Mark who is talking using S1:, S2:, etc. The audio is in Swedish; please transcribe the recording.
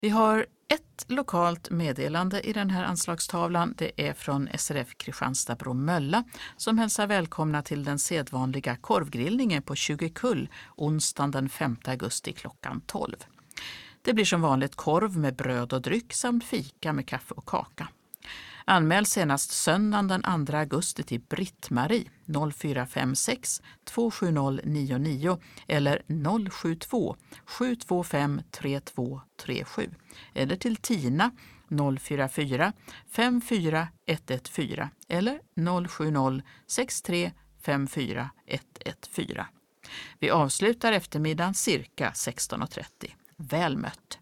S1: Vi har ett lokalt meddelande i den här anslagstavlan. Det är från SRF Kristianstad Bromölla som hälsar välkomna till den sedvanliga korvgrillningen på 20 kull onsdagen den 5 augusti klockan 12. Det blir som vanligt korv med bröd och dryck samt fika med kaffe och kaka. Anmäl senast söndagen den 2 augusti till Britt-Marie 0456 27099 eller 072 725 3237 eller till Tina 044 54114 eller 070 63 54114. Vi avslutar eftermiddagen cirka 16.30. Väl mött!